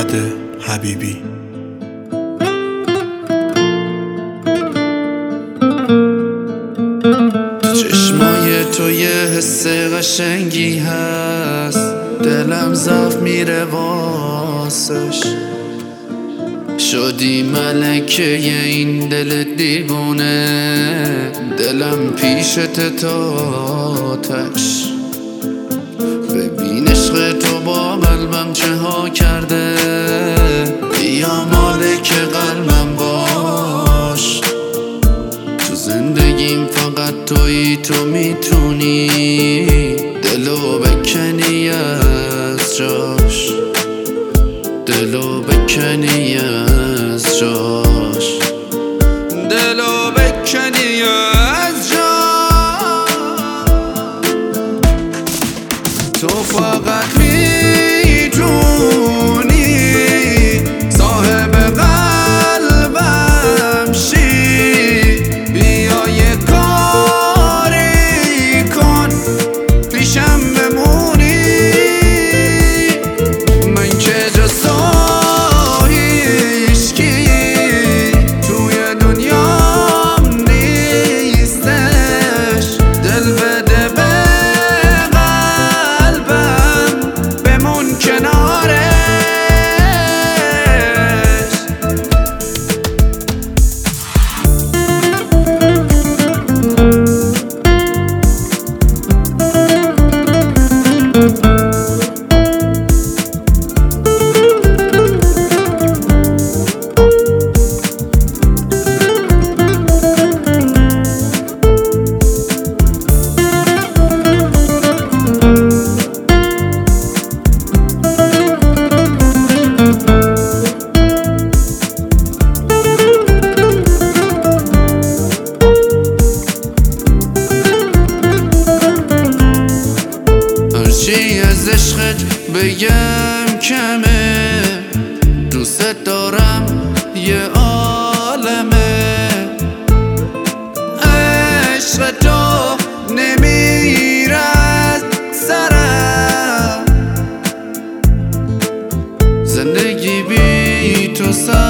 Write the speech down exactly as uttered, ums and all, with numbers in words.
فرهاد حبیبی. تو چشمای تو یه حس قشنگی هست، دلم ضعف میره واسش. شدی ملکه این دل دیوونه، دلم پیشت تاتش. ببین عشق تو با قلبم چه ها کرده، بیا مالک قلبم باش. تو زندگیم فقط تویی، تو میتونی دلو بکنی از جاش، دلو بکنی از جاش، دلو بکنی از جاش. تو فقط میتونی صاحب قلبم شی، بیا یه کاری کن پیشم بمونی. من که جز هرچی از عشقت بگم کمه، دوست دارم یه عالمه. عشق تو نمیرد سرم، زندگی بی تو سر